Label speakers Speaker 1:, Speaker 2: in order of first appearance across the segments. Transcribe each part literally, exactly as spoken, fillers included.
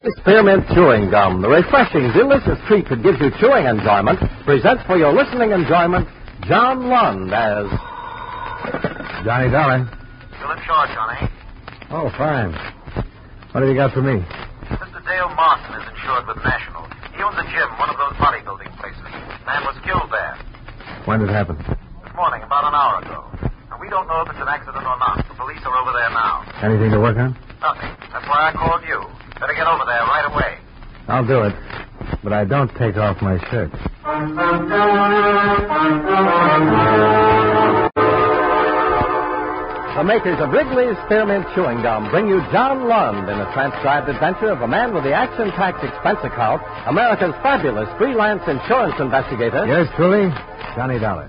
Speaker 1: Spearmint Chewing Gum, the refreshing, delicious treat that gives you chewing enjoyment, presents for your listening enjoyment John Lund as
Speaker 2: Johnny Dollar.
Speaker 3: Still insured, Johnny.
Speaker 2: Oh, fine. What have you got for me?
Speaker 3: Mister Dale Martin is insured with National. He owns a gym, one of those bodybuilding places. Man was killed there.
Speaker 2: When did it happen?
Speaker 3: This morning, about an hour ago. And we don't know if it's an accident or not. The police are over there now.
Speaker 2: Anything to work on?
Speaker 3: Nothing. That's why I called you. Better get over there right away.
Speaker 2: I'll do it. But I don't take off my shirt.
Speaker 1: the makers of Wrigley's Spearmint Chewing Gum bring you John Lund in a transcribed adventure of a man with the action tax expense account, America's fabulous freelance insurance investigator.
Speaker 2: Yours truly, Johnny Dollar.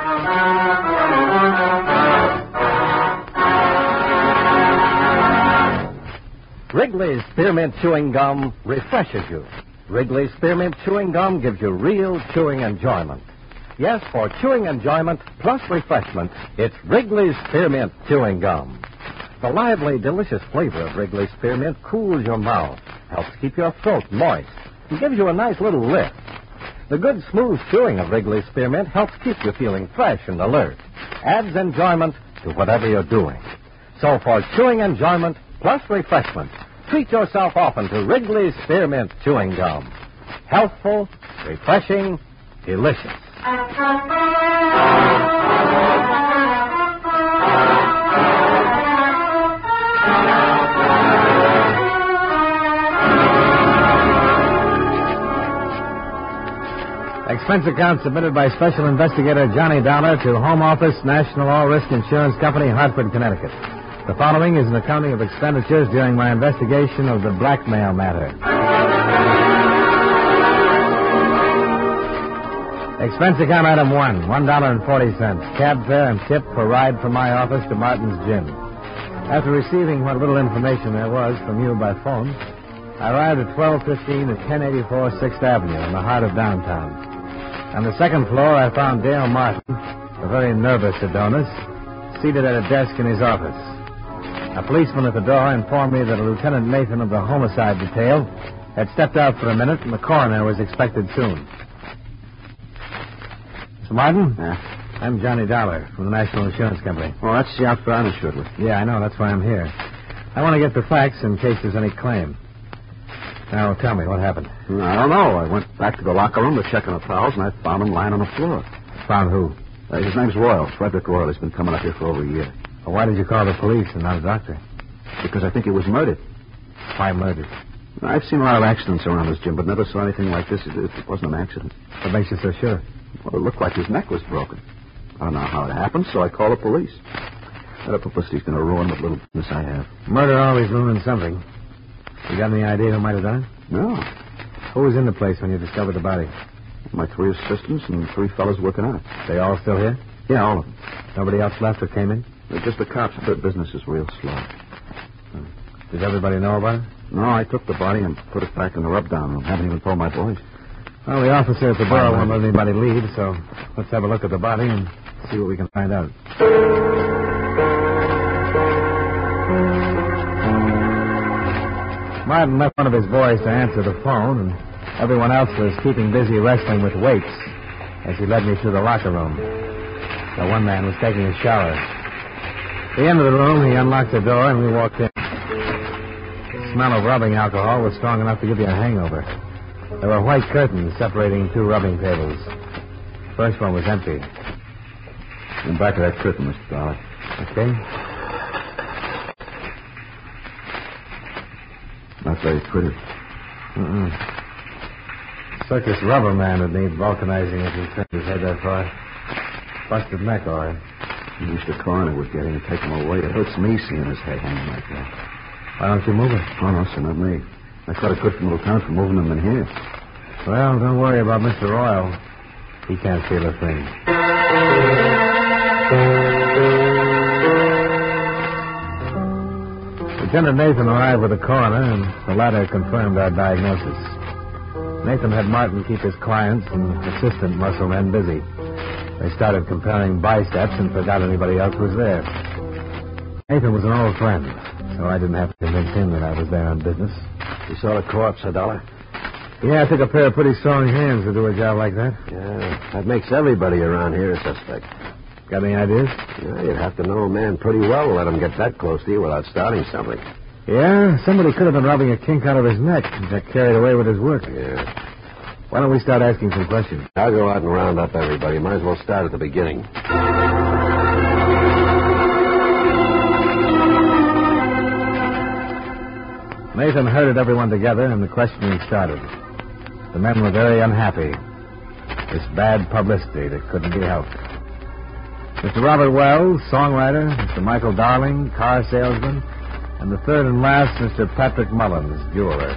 Speaker 1: Wrigley's Spearmint Chewing Gum refreshes you. Wrigley's Spearmint Chewing Gum gives you real chewing enjoyment. Yes, for chewing enjoyment plus refreshment, it's Wrigley's Spearmint Chewing Gum. The lively, delicious flavor of Wrigley's Spearmint cools your mouth, helps keep your throat moist, and gives you a nice little lift. The good, smooth chewing of Wrigley's Spearmint helps keep you feeling fresh and alert, adds enjoyment to whatever you're doing. So for chewing enjoyment plus refreshment, treat yourself often to Wrigley's Spearmint Chewing Gum. Healthful, refreshing, delicious.
Speaker 2: Expense account submitted by Special Investigator Johnny Dollar to Home Office, National All Risk Insurance Company, Hartford, Connecticut. The following is an accounting of expenditures during my investigation of the blackmail matter. Expense account item one, one dollar and forty cents. Cab fare and tip for ride from my office to Martin's gym. After receiving what little information there was from you by phone, I arrived at twelve fifteen at ten eighty-four sixth Avenue in the heart of downtown. On the second floor, I found Dale Martin, a very nervous Adonis, seated at a desk in his office. A policeman at the door informed me that a Lieutenant Nathan of the homicide detail had stepped out for a minute and the coroner was expected soon. Mister Martin?
Speaker 4: Yeah?
Speaker 2: I'm Johnny Dollar from the National Insurance Company.
Speaker 4: Well, that's the outfit I'm insured with.
Speaker 2: Yeah, I know. That's why I'm here. I want to get the facts in case there's any claim. Now, tell me, what happened?
Speaker 4: I don't know. I went back to the locker room to check on the towels, and I found him lying on the floor.
Speaker 2: Found who?
Speaker 4: Uh, his name's Royal, Frederick Royal. He's been coming up here for over a year.
Speaker 2: Well, why did you call the police and not a doctor?
Speaker 4: Because I think he was murdered.
Speaker 2: Why murdered?
Speaker 4: I've seen a lot of accidents around this gym, but never saw anything like this. It, it wasn't an accident.
Speaker 2: What makes you so sure?
Speaker 4: Well, it looked like his neck was broken. I don't know how it happened, so I called the police. That publicity's going to ruin what little business I have.
Speaker 2: Murder always ruins something. You got any idea who might have done it?
Speaker 4: No.
Speaker 2: Who was in the place when you discovered the body?
Speaker 4: My three assistants and three fellas working on it.
Speaker 2: They all still here?
Speaker 4: Yeah, all of them.
Speaker 2: Nobody else left or came in?
Speaker 4: They're just the cops. Their business is real slow.
Speaker 2: Does everybody know about it?
Speaker 4: No, I took the body and put it back in the rub-down room. Haven't even told my boys.
Speaker 2: Well, the officer at the door won't let anybody leave, so let's have a look at the body and see what we can find out. Martin left one of his boys to answer the phone, and everyone else was keeping busy wrestling with weights as he led me through the locker room. The one man was taking a shower. At the end of the room, he unlocked the door, and we walked in. The smell of rubbing alcohol was strong enough to give you a hangover. There were white curtains separating two rubbing tables. The first one was empty.
Speaker 4: In back of that curtain, Mister Dollar.
Speaker 2: Okay.
Speaker 4: Not very pretty.
Speaker 2: Mm-mm. Circus rubber man would need vulcanizing if he turned his head that far. Busted neck, all right.
Speaker 4: I wish the coroner would get in and take him away. It hurts me seeing his head hanging like that.
Speaker 2: Why don't you move it?
Speaker 4: Oh, no, sir, not me. I got a good from Lieutenant for moving him in here.
Speaker 2: Well, don't worry about Mister Royal. He can't feel a thing. Lieutenant Nathan arrived with the coroner, and the latter confirmed our diagnosis. Nathan had Martin keep his clients and assistant muscle men busy. They started comparing biceps and forgot anybody else was there. Nathan was an old friend, so I didn't have to convince him that I was there on business.
Speaker 5: You saw the corpse, a dollar?
Speaker 2: Yeah, I took a pair of pretty strong hands to do a job like that.
Speaker 5: Yeah, that makes everybody around here a suspect.
Speaker 2: Got any ideas?
Speaker 5: Yeah, you'd have to know a man pretty well to let him get that close to you without starting something.
Speaker 2: Yeah, somebody could have been rubbing a kink out of his neck and got carried away with his work.
Speaker 5: Yeah.
Speaker 2: Why don't we start asking some questions?
Speaker 5: I'll go out and round up everybody. Might as well start at the beginning.
Speaker 2: Nathan herded everyone together, and the questioning started. The men were very unhappy. This bad publicity that couldn't be helped. Mister Robert Wells, songwriter, Mister Michael Darling, car salesman, and the third and last, Mister Patrick Mullins, jeweler.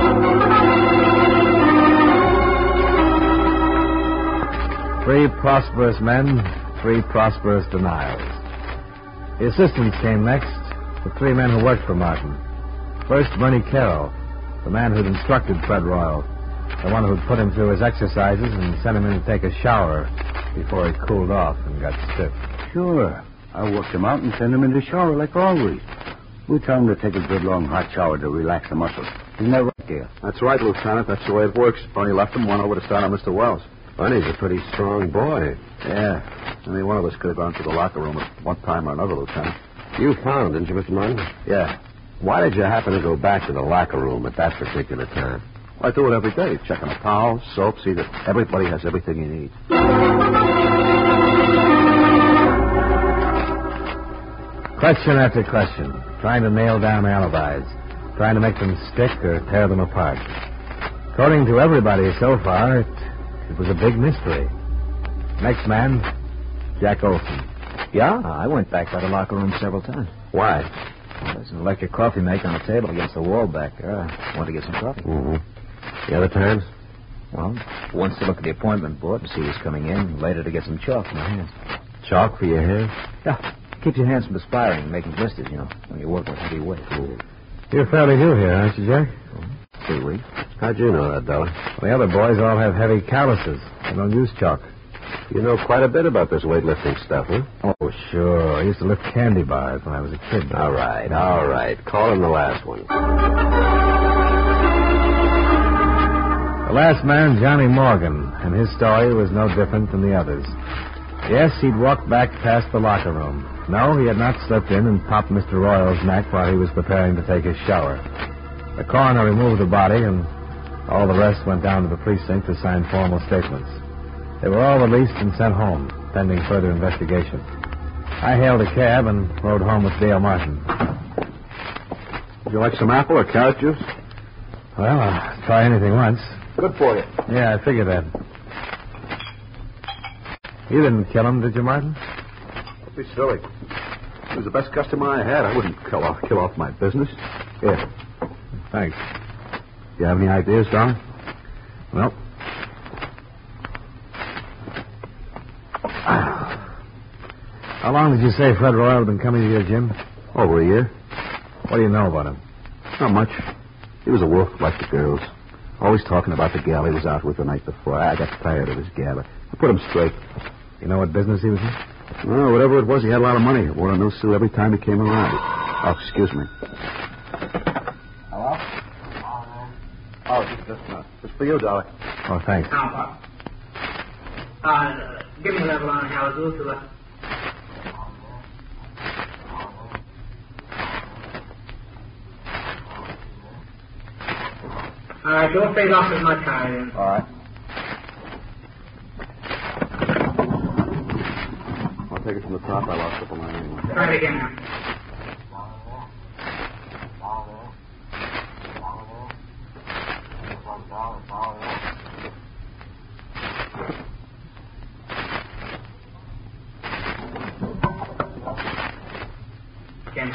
Speaker 2: Three prosperous men, three prosperous denials. The assistants came next, the three men who worked for Martin. First, Bernie Carroll, the man who'd instructed Fred Royal, the one who'd put him through his exercises and sent him in to take a shower before he cooled off and got stiff.
Speaker 6: Sure. I worked him out and sent him in the shower like always. We tell him to take a good long hot shower to relax the muscles. Isn't that right, Gale?
Speaker 4: That's right, Lieutenant. That's the way it works. Bernie left him, went over to start on Mister Wells.
Speaker 5: Bernie's a pretty strong boy.
Speaker 4: Yeah. Any one of us could have gone to the locker room at one time or another, Lieutenant.
Speaker 5: You found, didn't you, Mister Martin?
Speaker 4: Yeah.
Speaker 5: Why did you happen to go back to the locker room at that particular time?
Speaker 4: Well, I do it every day, checking the towels, soap, see that everybody has everything he needs.
Speaker 2: Question after question, trying to nail down alibis, trying to make them stick or tear them apart. According to everybody so far, it, it was a big mystery. Next man, Jack Olson.
Speaker 7: Yeah, I went back by the locker room several times.
Speaker 5: Why?
Speaker 7: Well, there's an electric coffee maker on the table against the wall back there. I wanted to get some coffee.
Speaker 5: Mm-hmm. The other times?
Speaker 7: Well, once to look at the appointment board and see who's coming in, and later to get some chalk for my hands.
Speaker 5: Chalk for your hair?
Speaker 7: Yeah. Keeps your hands from perspiring and making blisters, you know, when you work with heavy weight.
Speaker 2: You're fairly new here, aren't you, Jack?
Speaker 7: Oh, three weeks.
Speaker 5: How'd you know that, Dollar?
Speaker 2: Well, the other boys all have heavy calluses. They don't use chalk.
Speaker 5: You know quite a bit about this weightlifting stuff, huh?
Speaker 2: Oh, sure. I used to lift candy bars when I was a kid.
Speaker 5: All right, all right. Call him the last one.
Speaker 2: The last man, Johnny Morgan, and his story was no different than the others. Yes, he'd walked back past the locker room. No, he had not slipped in and popped Mister Royal's neck while he was preparing to take his shower. The coroner removed the body, and all the rest went down to the precinct to sign formal statements. They were all released and sent home, pending further investigation. I hailed a cab and rode home with Dale Martin.
Speaker 4: Would you like some apple or carrot juice?
Speaker 2: Well, I'll try anything once.
Speaker 4: Good for you.
Speaker 2: Yeah, I figured that. You didn't kill him, did you, Martin?
Speaker 4: Don't be silly. He was the best customer I had. I wouldn't kill off, kill off my business. Here.
Speaker 2: Thanks.
Speaker 4: You have any ideas, Don?
Speaker 2: Nope. How long did you say Fred Royal had been coming to your gym?
Speaker 4: Over a year.
Speaker 2: What do you know about him?
Speaker 4: Not much. He was a wolf like the girls. Always talking about the gal he was out with the night before. I got tired of his gabber. I put him straight.
Speaker 2: You know what business he was in?
Speaker 4: Well, whatever it was, he had a lot of money. Wore a new suit every time he came around. Oh, excuse me.
Speaker 6: Hello?
Speaker 4: Oh, just, just, uh, just for you, Dolly.
Speaker 2: Oh, thanks.
Speaker 8: Now, uh, give me a level on how to do it. All right, don't fade off as much higher then.
Speaker 4: All right. I'll take it from the top. I lost it on my anyway.
Speaker 8: Try it again now. Again.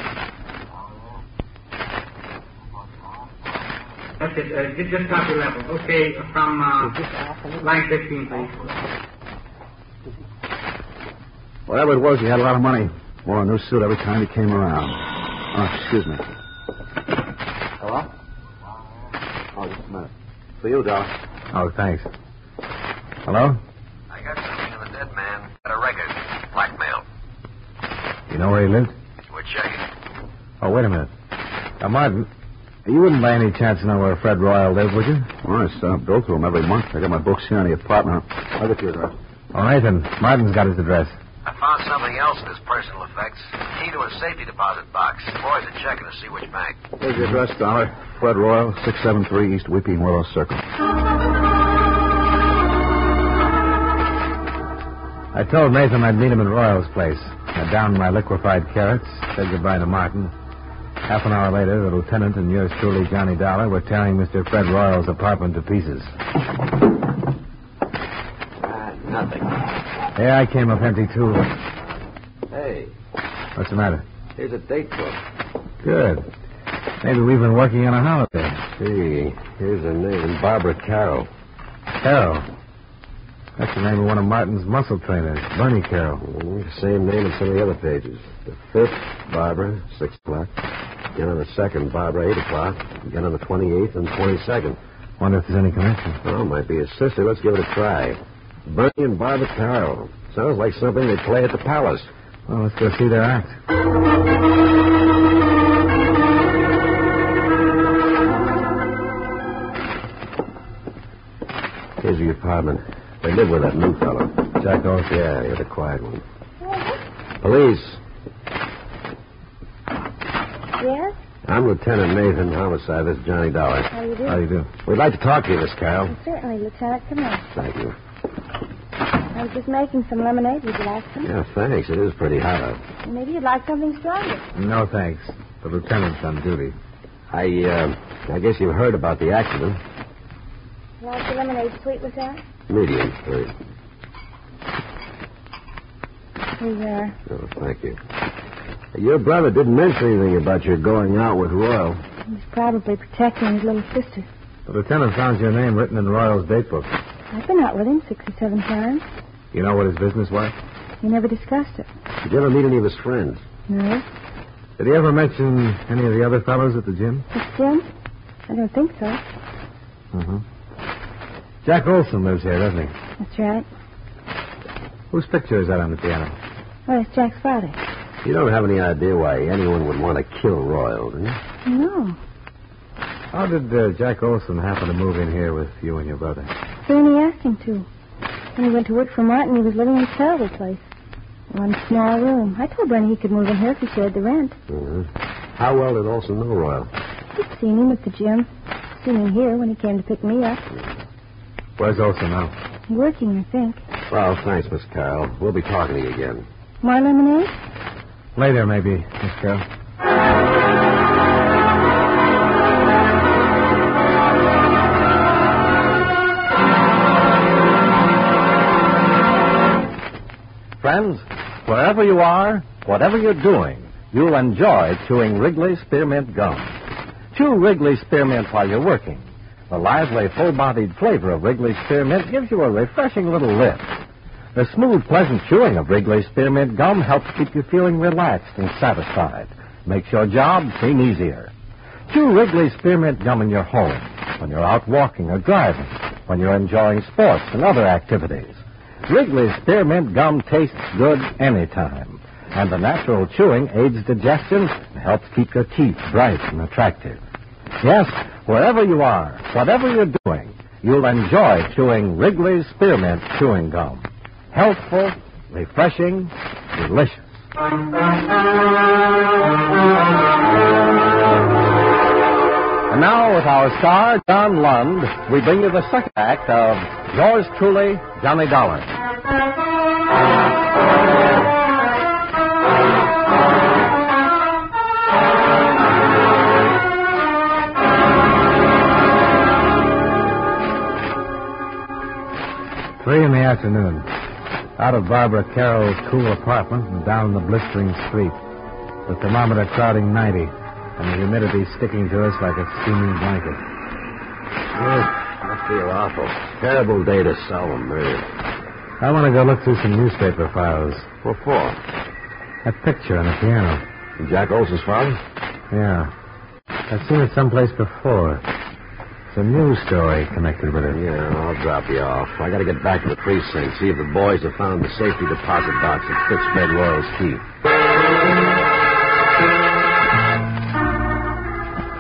Speaker 8: That's it. Uh, just, just top your level. Okay, from uh, line fifteen, please.
Speaker 4: Whatever it was, he had a lot of money. Wore a new suit every time he came around. Oh, excuse me. Hello? Oh, just a minute. For you, Doc.
Speaker 2: Oh, thanks. Hello?
Speaker 3: I got something on the dead man. Got a record. Blackmail.
Speaker 2: You know where he lived?
Speaker 3: We're checking.
Speaker 2: Oh, wait a minute. Now, Martin, You wouldn't by any chance know where Fred Royal lived, would you?
Speaker 4: Well, I uh, go through him every month. I got my books here in the apartment. I'll get you address.
Speaker 2: All right, then. Martin's got his address.
Speaker 3: I found something else in his personal effects. Key to a safety deposit box. The boys are checking to see which bank.
Speaker 4: Here's the address, Dollar. Fred Royal, six seven three East Weeping Willow Circle.
Speaker 2: I told Nathan I'd meet him at Royal's place. I downed my liquefied carrots, said goodbye to Martin. Half an hour later, the lieutenant and yours truly, Johnny Dollar, were tearing Mister Fred Royal's apartment to pieces.
Speaker 5: Ah, nothing.
Speaker 2: Yeah, I came up empty, too.
Speaker 5: Hey,
Speaker 2: What's the matter?
Speaker 5: here's a date book.
Speaker 2: Good. Maybe we've been working on a holiday.
Speaker 5: Gee, here's a name, Barbara Carroll.
Speaker 2: Carroll. That's the name of one of Martin's muscle trainers, Bernie Carroll.
Speaker 5: Mm, same name as some of the other pages. The fifth, Barbara, six o'clock. Again on the second, Barbara, eight o'clock. Again on the twenty-eighth and twenty-second.
Speaker 2: Wonder if there's any connection.
Speaker 5: Oh, might be his sister. Let's give it a try. Bernie and Barbara Carroll. Sounds like something they play at the Palace.
Speaker 2: Well, let's go see their act.
Speaker 5: Here's the apartment. They live with that new fellow.
Speaker 2: Jack Olson.
Speaker 5: Yeah, you're the quiet one. Police.
Speaker 9: Yes?
Speaker 5: I'm Lieutenant Nathan, homicide. This is Johnny Dollar.
Speaker 9: How do you do?
Speaker 2: How do you do?
Speaker 5: We'd like to talk to you, Miss Carroll.
Speaker 9: Certainly, Lieutenant. Come in.
Speaker 5: Thank you.
Speaker 9: I was just making some lemonade. Would you like some?
Speaker 5: Yeah, thanks. It is pretty hot out.
Speaker 9: Maybe you'd like something stronger.
Speaker 2: No, thanks. The lieutenant's on duty.
Speaker 5: I, uh, I guess you've heard about the accident.
Speaker 9: You like the lemonade sweet with that?
Speaker 5: Medium, please.
Speaker 9: Here you are.
Speaker 5: Oh, thank you. Your brother didn't mention anything about your going out with Royal.
Speaker 9: He's probably protecting his little sister.
Speaker 2: The lieutenant found your name written in Royal's date book.
Speaker 9: I've been out with him six or seven times.
Speaker 2: You know what his business was?
Speaker 9: We never discussed it.
Speaker 5: Did you ever meet any of his friends?
Speaker 9: No?
Speaker 2: Did he ever mention any of the other fellows at the gym?
Speaker 9: It's Jim? I don't think so.
Speaker 2: Uh-huh. Jack Olson lives here, doesn't he?
Speaker 9: That's right.
Speaker 2: Whose picture is that on the piano?
Speaker 9: Oh, it's Jack's father.
Speaker 5: You don't have any idea why anyone would want to kill Royal, do you?
Speaker 9: No.
Speaker 2: How did uh, Jack Olson happen to move in here with you and your brother?
Speaker 9: Bernie asked him to. When he went to work for Martin, he was living in a terrible place. One small room. I told Bernie he could move in here if he shared the rent.
Speaker 5: Uh-huh. How well did Olson know Royal?
Speaker 9: He'd seen him at the gym. Seen him here when he came to pick me up.
Speaker 2: Where's Olson now?
Speaker 9: Working, I think.
Speaker 5: Well, thanks, Miss Carroll. We'll be talking to you again.
Speaker 9: More lemonade?
Speaker 2: Later, maybe, Miss Carroll.
Speaker 1: Friends, wherever you are, whatever you're doing, you'll enjoy chewing Wrigley Spearmint Gum. Chew Wrigley Spearmint while you're working. The lively, full-bodied flavor of Wrigley Spearmint gives you a refreshing little lift. The smooth, pleasant chewing of Wrigley Spearmint Gum helps keep you feeling relaxed and satisfied. Makes your job seem easier. Chew Wrigley Spearmint Gum in your home, when you're out walking or driving, when you're enjoying sports and other activities. Wrigley Spearmint Gum tastes good anytime. And the natural chewing aids digestion and helps keep your teeth bright and attractive. Yes, wherever you are, whatever you're doing, you'll enjoy chewing Wrigley Spearmint Chewing Gum. Healthful, refreshing, delicious. And now, with our star, John Lund, we bring you the second act of yours truly, Johnny Dollar.
Speaker 2: Three in the afternoon. Out of Barbara Carroll's cool apartment and down the blistering street. The thermometer crowding ninety, and the humidity sticking to us like a steaming blanket.
Speaker 5: Oh, I feel awful. Terrible day to sell them, really.
Speaker 2: I want to go look through some newspaper files.
Speaker 5: What for?
Speaker 2: That picture on the piano.
Speaker 5: Jack Olson's father?
Speaker 2: Yeah. I've seen it someplace before. It's a news story connected with it.
Speaker 5: Yeah, I'll drop you off. I got to get back to the precinct, see if the boys have found the safety deposit box that fits Fred Royal's key.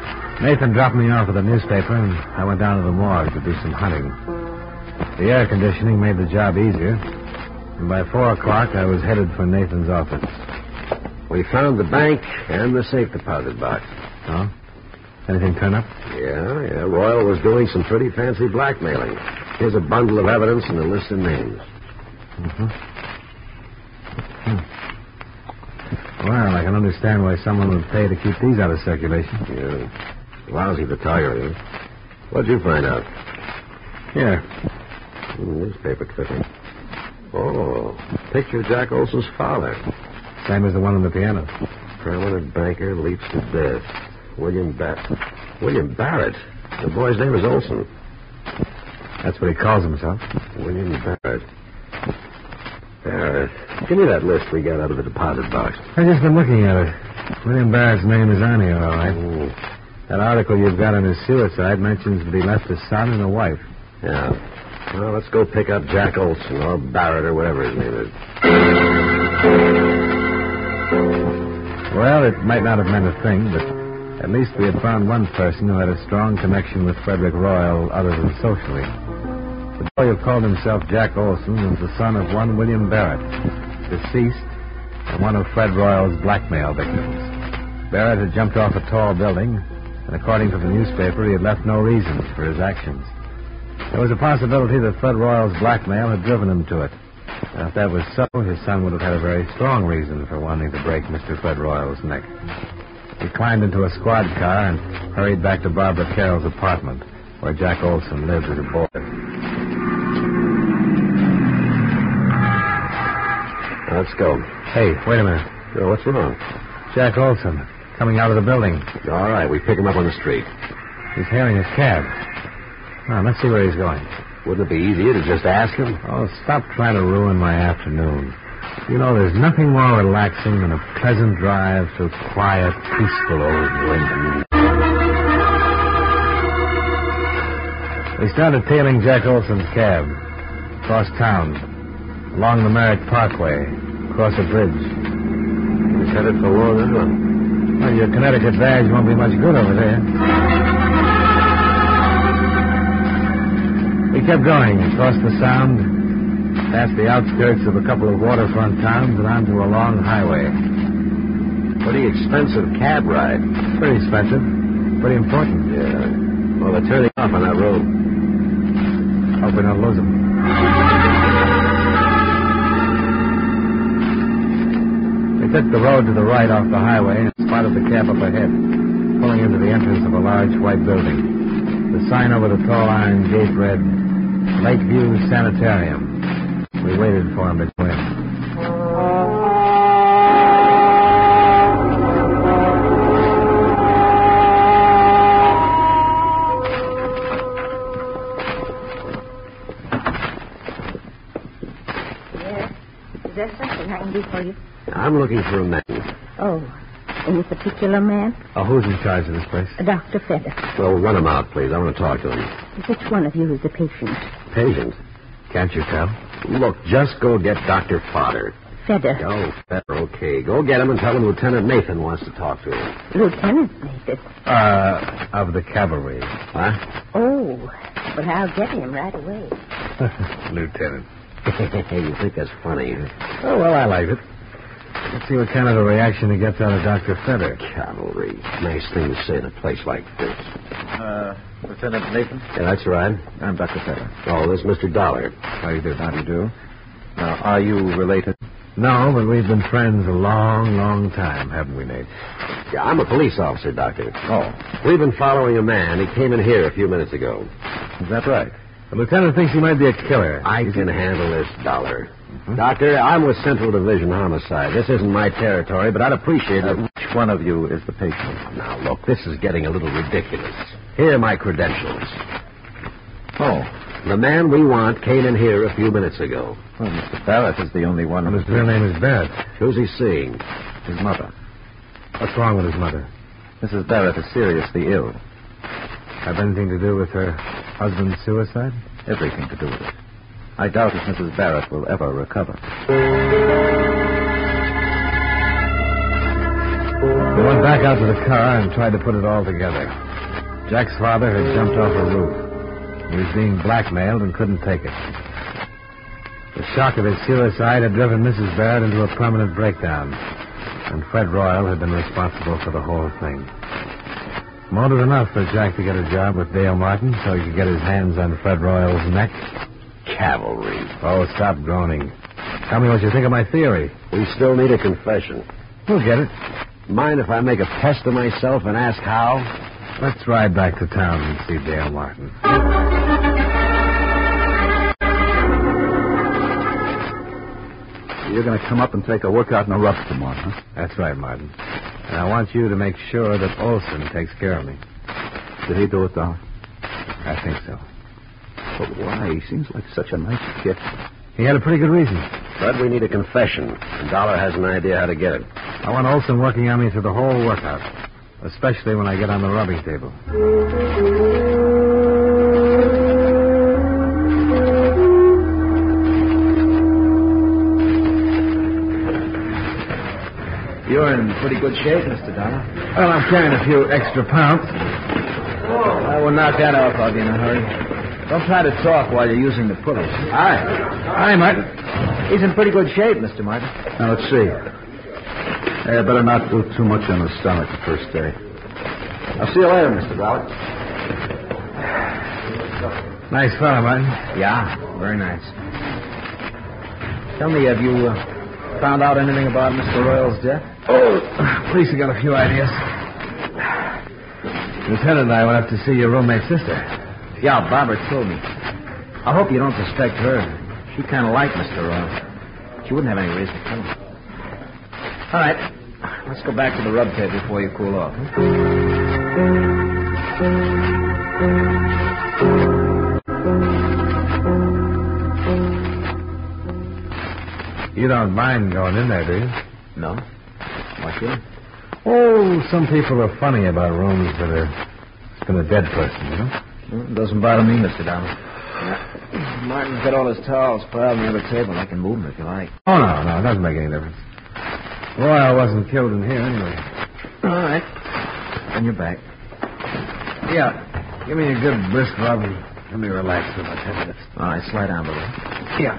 Speaker 2: Nathan dropped me off at the newspaper, and I went down to the morgue to do some hunting. The air conditioning made the job easier, and by four o'clock I was headed for Nathan's office.
Speaker 5: We found the bank and the safe deposit box.
Speaker 2: Oh? Anything turn up?
Speaker 5: Yeah, yeah. Royal was doing some pretty fancy blackmailing. Here's a bundle of evidence and a list of names.
Speaker 2: Mm-hmm. Hmm. Well, I can understand why someone would pay to keep these out of circulation.
Speaker 5: Yeah. Lousy photography. What'd you find out?
Speaker 2: Here.
Speaker 5: Newspaper clipping. Oh, picture of Jack Olson's father.
Speaker 2: Same as the one on the piano.
Speaker 5: Prominent banker leaps to death. William Barrett. William Barrett? The boy's name is Olson.
Speaker 2: That's what he calls himself.
Speaker 5: William Barrett. Barrett. Give me that list we got out of the deposit box.
Speaker 2: I've just been looking at it. William Barrett's name is on here, all right.
Speaker 5: Ooh.
Speaker 2: That article you've got on his suicide mentions that he left a son and a wife.
Speaker 5: Yeah. Well, let's go pick up Jack Olson or Barrett or whatever his name is.
Speaker 2: Well, it might not have meant a thing, but at least we had found one person who had a strong connection with Frederick Royal other than socially. The boy who called himself Jack Olson was the son of one William Barrett, deceased, and one of Fred Royal's blackmail victims. Barrett had jumped off a tall building, and according to the newspaper, he had left no reasons for his actions. There was a possibility that Fred Royal's blackmail had driven him to it. Now, if that was so, his son would have had a very strong reason for wanting to break Mister Fred Royal's neck. He climbed into a squad car and hurried back to Barbara Carroll's apartment, where Jack Olson lived as a boy.
Speaker 5: Let's go.
Speaker 2: Hey, wait a minute.
Speaker 5: Oh, what's wrong?
Speaker 2: Jack Olson, coming out of the building.
Speaker 5: All right, we pick him up on the street.
Speaker 2: He's hailing his cab. Now, let's see where he's going.
Speaker 5: Wouldn't it be easier to just ask him?
Speaker 2: Oh, stop trying to ruin my afternoon. You know, there's nothing more relaxing than a pleasant drive through quiet, peaceful old New England. We started tailing Jack Olson's cab. Across town. Along the Merrick Parkway. Across a bridge.
Speaker 5: He's headed for Long Island.
Speaker 2: Well, your Connecticut badge won't be much good over there. We kept going across the Sound, past the outskirts of a couple of waterfront towns and onto a long highway.
Speaker 5: Pretty expensive cab ride.
Speaker 2: Pretty expensive. Pretty important.
Speaker 5: Yeah. Well, they're turning off on that road.
Speaker 2: Hope we don't lose them. We took the road to the right off the highway and spotted the cab up ahead, pulling into the entrance of a large white building. The sign over the tall iron gate read, Lakeview Sanitarium. We waited for him to go in.
Speaker 9: Yes. Is there something I can do for you?
Speaker 5: I'm looking for a man.
Speaker 9: Oh, any particular man?
Speaker 2: Oh, who's in charge of this place?
Speaker 9: Doctor Fedder.
Speaker 5: Well, run him out, please. I want to talk to him.
Speaker 9: Which one of you is the patient?
Speaker 5: Patient?
Speaker 2: Can't you tell?
Speaker 5: Look, just go get Doctor Fodder.
Speaker 9: Fedder.
Speaker 5: Oh, Fedder, okay. Go get him and tell him Lieutenant Nathan wants to talk to him.
Speaker 9: Lieutenant Nathan.
Speaker 2: Uh, of the cavalry.
Speaker 5: Huh?
Speaker 9: Oh, well, I'll get him right away.
Speaker 2: Lieutenant.
Speaker 5: You think that's funny?
Speaker 2: Oh, well, I like it. Let's see what kind of a reaction he gets out of Doctor Fedder.
Speaker 5: Cavalry. Nice thing to say in a place like this.
Speaker 7: Uh, Lieutenant Nathan?
Speaker 5: Yeah, that's right.
Speaker 7: I'm Doctor Fedder.
Speaker 5: Oh, this is Mister Dollar.
Speaker 7: How do you do? How do you do? Now, are you related?
Speaker 2: No, but we've been friends a long, long time, haven't we, Nate?
Speaker 5: Yeah, I'm a police officer, Doctor.
Speaker 7: Oh.
Speaker 5: We've been following a man. He came in here a few minutes ago.
Speaker 7: Is that right?
Speaker 2: The lieutenant thinks he might be a killer.
Speaker 5: I can handle this, Dollar. Mm-hmm. Doctor, I'm with Central Division Homicide. This isn't my territory, but I'd appreciate
Speaker 7: uh,
Speaker 5: it.
Speaker 7: Which one of you is the patient?
Speaker 5: Now, look, this is getting a little ridiculous. Here are my credentials.
Speaker 7: Oh.
Speaker 5: The man we want came in here a few minutes ago.
Speaker 7: Well, Mister Barrett is the only one.
Speaker 2: And his real name is Barrett.
Speaker 5: Who's he seeing?
Speaker 7: His mother.
Speaker 2: What's wrong with his mother?
Speaker 7: Missus Barrett is seriously ill.
Speaker 2: Have anything to do with her husband's suicide?
Speaker 7: Everything to do with it. I doubt if Missus Barrett will ever recover.
Speaker 2: We went back out to the car and tried to put it all together. Jack's father had jumped off a roof. He was being blackmailed and couldn't take it. The shock of his suicide had driven Missus Barrett into a permanent breakdown, and Fred Royal had been responsible for the whole thing. Motive enough for Jack to get a job with Dale Martin so he could get his hands on Fred Royal's neck.
Speaker 5: Cavalry.
Speaker 2: Oh, stop groaning. Tell me what you think of my theory.
Speaker 5: We still need a confession.
Speaker 2: We'll get it.
Speaker 5: Mind if I make a pest of myself and ask how?
Speaker 2: Let's ride back to town and see Dale Martin.
Speaker 4: You're going to come up and take a workout in the rough tomorrow, huh?
Speaker 2: That's right, Martin. And I want you to make sure that Olson takes care of me.
Speaker 4: Did he do it, Dollar?
Speaker 2: I think so.
Speaker 4: But why? He seems like such a nice kid.
Speaker 2: He had a pretty good reason.
Speaker 5: But we need a confession, and Dollar has an idea how to get it.
Speaker 2: I want Olson working on me through the whole workout, especially when I get on the rubbing table.
Speaker 7: You're in pretty good shape, Mister Dollar.
Speaker 2: Well, I'm carrying a few extra pounds.
Speaker 7: I will knock that off. I'll be in a hurry. Don't try to talk while you're using the pulleys.
Speaker 2: Hi. Hi, Martin.
Speaker 7: He's in pretty good shape, Mister Martin.
Speaker 4: Now, let's see. Hey, I better not do too much on the stomach the first day. I'll see you later, Mister Dollar.
Speaker 2: Nice fellow, Martin.
Speaker 7: Yeah, very nice. Tell me, have you uh, found out anything about Mister Royal's death?
Speaker 2: Oh, police have got a few ideas. Lieutenant and I went up to see your roommate's sister.
Speaker 7: Yeah, Barbara told me. I hope you don't suspect her. She kind of liked Mister Royal. She wouldn't have any reason to kill him. All right. Let's go back to the rub table before you cool off. Huh?
Speaker 2: You don't mind going in there, do you?
Speaker 7: No. Why should I?
Speaker 2: Oh, some people are funny about rooms that are... It's been a dead person, you know?
Speaker 7: Well, it doesn't bother me, Mister Downer. Yeah. Martin's got all his towels piled on the other table. I can move them if you like.
Speaker 2: Oh, no, no, it doesn't make any difference. Royal wasn't killed in here anyway.
Speaker 7: All right. On your back.
Speaker 2: Yeah. Give me a good brisk rub and let me relax for about ten minutes.
Speaker 7: All right, slide down a little.
Speaker 2: Yeah.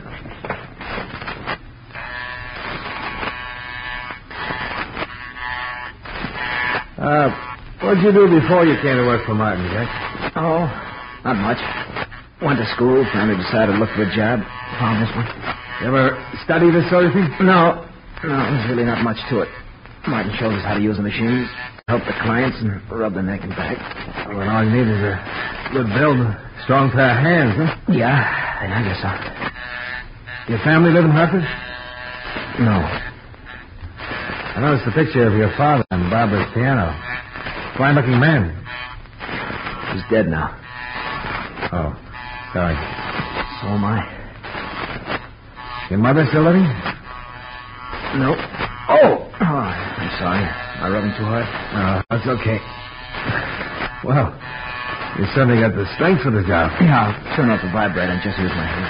Speaker 2: Uh, what'd you do before you came to work for Martin, Jack?
Speaker 7: Oh, not much. Went to school, finally decided to look for a job. Found this one.
Speaker 2: You ever study this sort of thing?
Speaker 7: No. No, there's really not much to it. Martin shows us how to use the machines, help the clients, and rub the neck and back.
Speaker 2: Well, all you need is a good build, a strong pair of hands, huh?
Speaker 7: Yeah, I guess so.
Speaker 2: Your family live in Hartford?
Speaker 7: No.
Speaker 2: I noticed the picture of your father on Barbara's piano. Fine-looking man.
Speaker 7: He's dead now.
Speaker 2: Oh, sorry.
Speaker 7: So am I.
Speaker 2: Your mother still living?
Speaker 7: No. Oh! Oh, I'm sorry. Am I rubbing too hard?
Speaker 2: No, that's okay. Well, you certainly got the strength for the job.
Speaker 7: Yeah, I'll turn off the vibrator and just use my hand.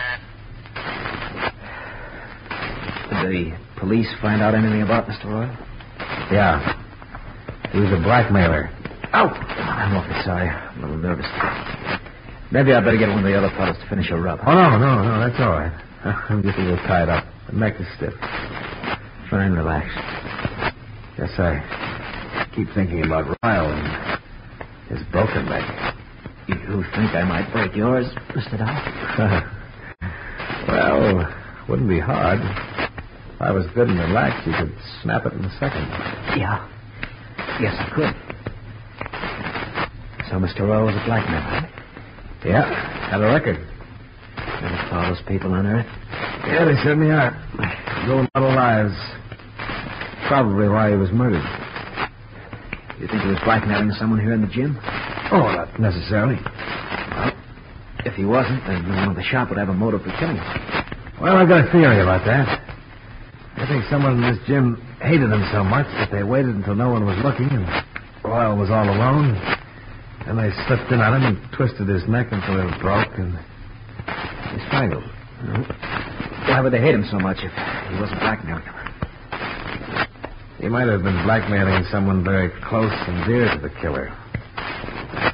Speaker 7: Did the police find out anything about Mister Royal?
Speaker 2: Yeah. He was a blackmailer.
Speaker 7: Ow! I'm awfully sorry. I'm a little nervous. Maybe I'd better get one of the other fellows to finish a rub.
Speaker 2: Oh, no, no, no, that's all right. I'm just a little tied up. The neck is stiff.
Speaker 7: Fine, relax.
Speaker 2: Yes, I keep thinking about Royal and his broken leg.
Speaker 7: You think I might break yours, Mister Dow?
Speaker 2: Well, wouldn't be hard. If I was good and relaxed, you could snap it in a second.
Speaker 7: Yeah. Yes, I could. So Mister Royal was a blackmailer, huh?
Speaker 2: Yeah, had a record.
Speaker 7: And the foulest people on earth?
Speaker 2: Yeah, they certainly are. Going model lives. Probably why he was murdered.
Speaker 7: You think he was blackmailing someone here in the gym?
Speaker 2: Oh, not necessarily.
Speaker 7: Well, if he wasn't, then no one in the shop would have a motive for killing him.
Speaker 2: Well, I've got a theory about that. I think someone in this gym hated him so much that they waited until no one was looking and Royal was all alone. And they slipped in on him and twisted his neck until it broke and he strangled.
Speaker 7: Why would they hate him so much if he wasn't blackmailing them?
Speaker 2: He might have been blackmailing someone very close and dear to the killer.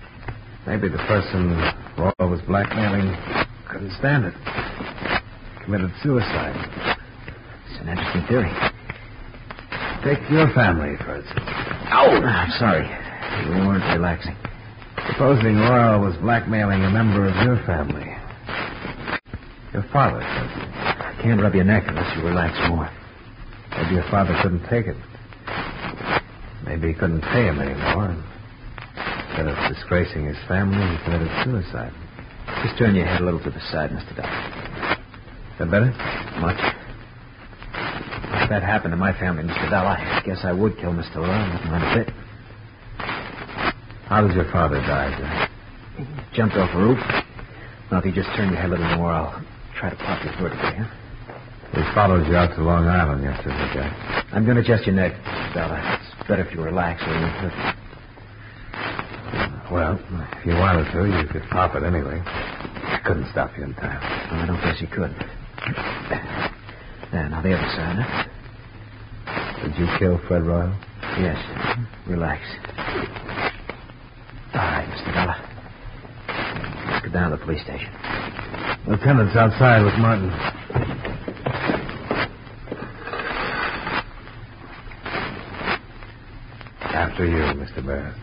Speaker 2: Maybe the person Royal was blackmailing couldn't stand it. Committed suicide.
Speaker 7: It's an interesting theory.
Speaker 2: Take your family, for instance.
Speaker 7: Oh, I'm sorry. You weren't relaxing.
Speaker 2: Supposing Royal was blackmailing a member of your family. Your father, for instance.
Speaker 7: I can't rub your neck unless you relax more.
Speaker 2: Maybe your father couldn't take it. Maybe he couldn't pay him anymore. Instead of disgracing his family, he committed suicide.
Speaker 7: Just turn your head a little to the side, Mister Dollar.
Speaker 2: Is that better?
Speaker 7: Much. If that happened to my family, Mister Dollar, I guess I would kill Mister Royal. Not mind a bit.
Speaker 2: How did your father die, Jack?
Speaker 7: He jumped off a roof. Now, if you just turn your head a little more, I'll try to pop your vertebrae, huh?
Speaker 2: We followed you out to Long Island yesterday, Jack.
Speaker 7: I'm going to adjust your neck, Mister Dollar. It's better if you relax or you hurt.
Speaker 2: Well, if you wanted to, you could pop it anyway. I couldn't stop you in time.
Speaker 7: Well, I don't guess you could. There, now the other side, huh?
Speaker 2: Did you kill Fred Royal?
Speaker 7: Yes. Relax. All right, Mister Dollar. Let's go down to the police station.
Speaker 2: Lieutenant's outside with Martin. After you, Mister Barrett.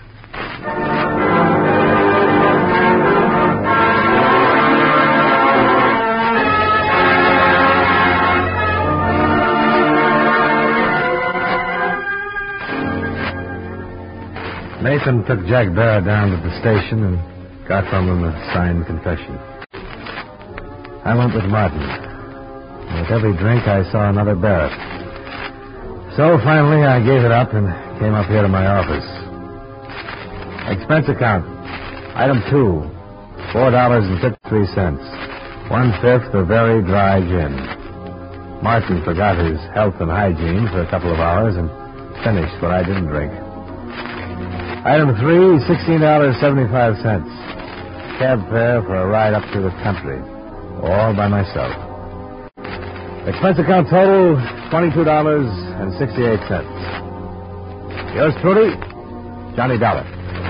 Speaker 2: Nathan took Jack Barrett down to the station and got from him a signed confession. I went with Martin. And with every drink, I saw another Barrett. So finally, I gave it up and came up here to my office. Expense account. Item two. Four dollars and fifty-three cents. One-fifth of very dry gin. Martin forgot his health and hygiene for a couple of hours and finished what I didn't drink. Item three, sixteen dollars and seventy-five cents. Cab fare for a ride up to the country. All by myself. Expense account total, twenty-two dollars and sixty-eight cents. Yours truly, Johnny Dollar.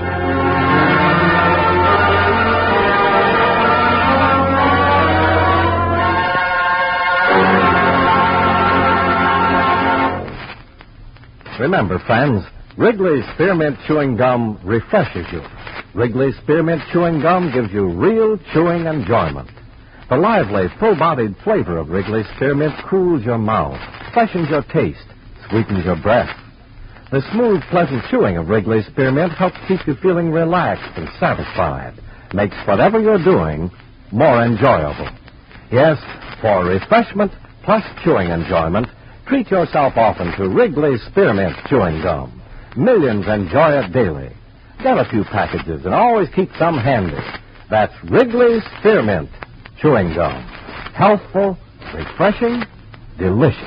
Speaker 2: Remember, friends, Wrigley's Spearmint Chewing Gum refreshes you. Wrigley's Spearmint Chewing Gum gives you real chewing enjoyment. The lively, full-bodied flavor of Wrigley's Spearmint cools your mouth, freshens your taste, sweetens your breath. The smooth, pleasant chewing of Wrigley's Spearmint helps keep you feeling relaxed and satisfied, makes whatever you're doing more enjoyable. Yes, for refreshment plus chewing enjoyment, treat yourself often to Wrigley's Spearmint Chewing Gum. Millions enjoy it daily. Get a few packages and always keep some handy. That's Wrigley's Spearmint Chewing Gum. Healthful, refreshing, delicious.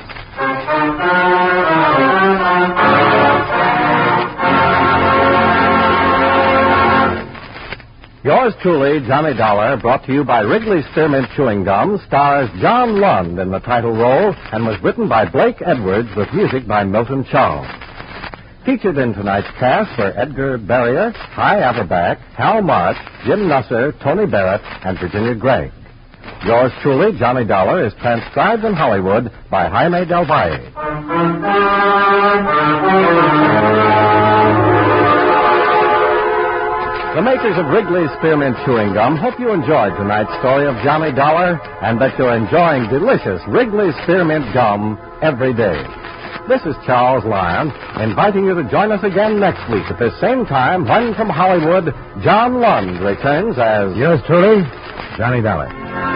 Speaker 2: Yours truly, Johnny Dollar, brought to you by Wrigley's Spearmint Chewing Gum, stars John Lund in the title role and was written by Blake Edwards with music by Milton Charles. Featured in tonight's cast were Edgar Barrier, Hy Averback, Hal March, Jim Nusser, Tony Barrett, and Virginia Gregg. Yours truly, Johnny Dollar, is transcribed in Hollywood by Jaime Del Valle. The makers of Wrigley's Spearmint Chewing Gum hope you enjoyed tonight's story of Johnny Dollar and that you're enjoying delicious Wrigley's Spearmint Gum every day. This is Charles Lyon, inviting you to join us again next week at this same time when from Hollywood, John Lund returns as... Yours truly, Johnny Dollar.